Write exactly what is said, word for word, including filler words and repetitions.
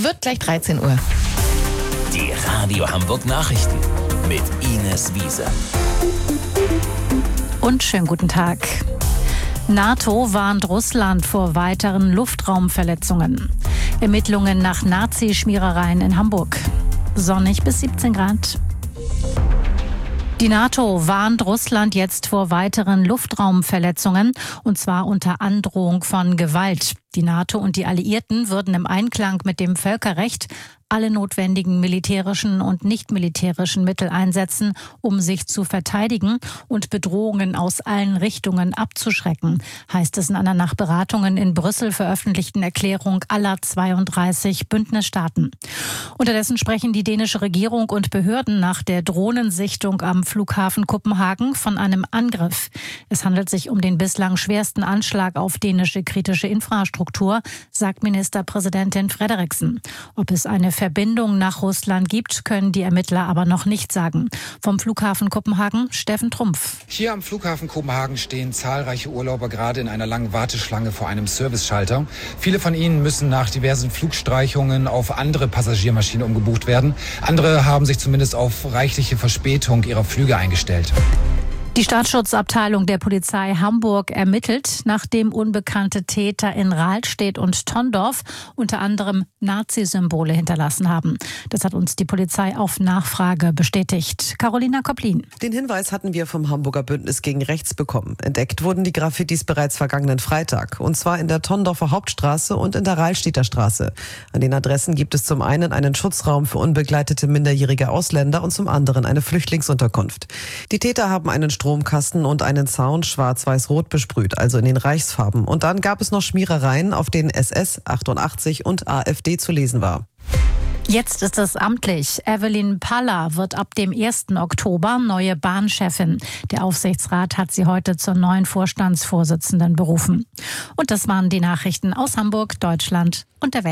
Wird gleich dreizehn Uhr. Die Radio Hamburg Nachrichten mit Ines Wiese. Und schönen guten Tag. NATO warnt Russland vor weiteren Luftraumverletzungen. Ermittlungen nach Nazi-Schmierereien in Hamburg. Sonnig bis siebzehn Grad. Die NATO warnt Russland jetzt vor weiteren Luftraumverletzungen, und zwar unter Androhung von Gewalt. Die NATO und die Alliierten würden im Einklang mit dem Völkerrecht alle notwendigen militärischen und nicht militärischen Mittel einsetzen, um sich zu verteidigen und Bedrohungen aus allen Richtungen abzuschrecken, heißt es in einer nach Beratungen in Brüssel veröffentlichten Erklärung aller zweiunddreißig Bündnisstaaten. Unterdessen sprechen die dänische Regierung und Behörden nach der Drohnensichtung am Flughafen Kopenhagen von einem Angriff. Es handelt sich um den bislang schwersten Anschlag auf dänische kritische Infrastruktur, sagt Ministerpräsidentin Frederiksen. Ob es eine Verbindung nach Russland gibt, können die Ermittler aber noch nicht sagen. Vom Flughafen Kopenhagen, Steffen Trumpf. Hier am Flughafen Kopenhagen stehen zahlreiche Urlauber gerade in einer langen Warteschlange vor einem Serviceschalter. Viele von ihnen müssen nach diversen Flugstreichungen auf andere Passagiermaschinen umgebucht werden. Andere haben sich zumindest auf reichliche Verspätung ihrer Flüge eingestellt. Die Staatsschutzabteilung der Polizei Hamburg ermittelt, nachdem unbekannte Täter in Rahlstedt und Tondorf unter anderem Nazi-Symbole hinterlassen haben. Das hat uns die Polizei auf Nachfrage bestätigt. Carolina Kopplin. Den Hinweis hatten wir vom Hamburger Bündnis gegen Rechts bekommen. Entdeckt wurden die Graffitis bereits vergangenen Freitag. Und zwar in der Tondorfer Hauptstraße und in der Rahlstedter Straße. An den Adressen gibt es zum einen einen Schutzraum für unbegleitete minderjährige Ausländer und zum anderen eine Flüchtlingsunterkunft. Die Täter haben einen Stromkasten und einen Zaun schwarz-weiß-rot besprüht, also in den Reichsfarben. Und dann gab es noch Schmierereien, auf denen S S, achtundachtzig und AfD zu lesen war. Jetzt ist es amtlich. Evelyn Paller wird ab dem ersten Oktober neue Bahnchefin. Der Aufsichtsrat hat sie heute zur neuen Vorstandsvorsitzenden berufen. Und das waren die Nachrichten aus Hamburg, Deutschland und der Welt.